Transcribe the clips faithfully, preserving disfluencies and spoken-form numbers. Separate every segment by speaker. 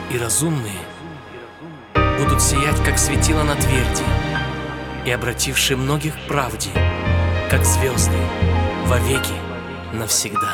Speaker 1: и разумные будут сиять, как светило на тверди, и обратившие многих к правде, как звезды, вовеки, навсегда.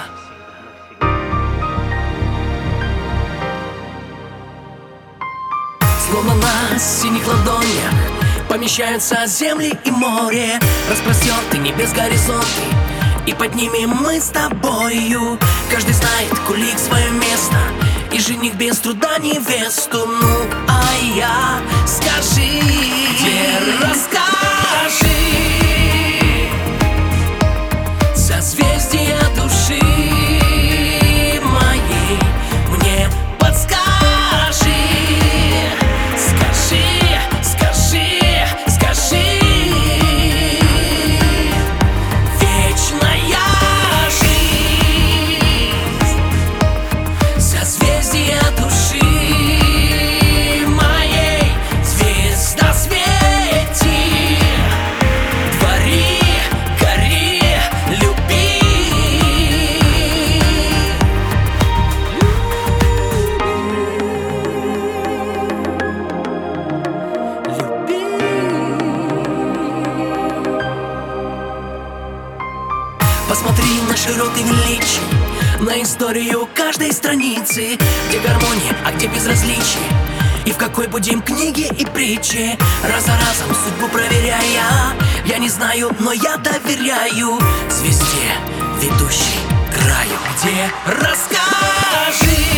Speaker 1: Словно на синих ладонях помещаются земли и море, распростерты небес горизонты, и под ними мы с тобою. Каждый знает кулик свое место, и жених без труда невесту. Ну, а я скажи, где расскажи созвездия души моей, мне подскажи. Скажи, скажи, скажи, вечная жизнь, созвездия души моей, звезда свети, твори, гори, люби. Посмотри на широты величий, на историю каждой страницы, где гармония, а где безразличие, и в какой будем книге и притче. Раз за разом судьбу проверяя, я не знаю, но я доверяю звезде, ведущей к краю. Где расскажи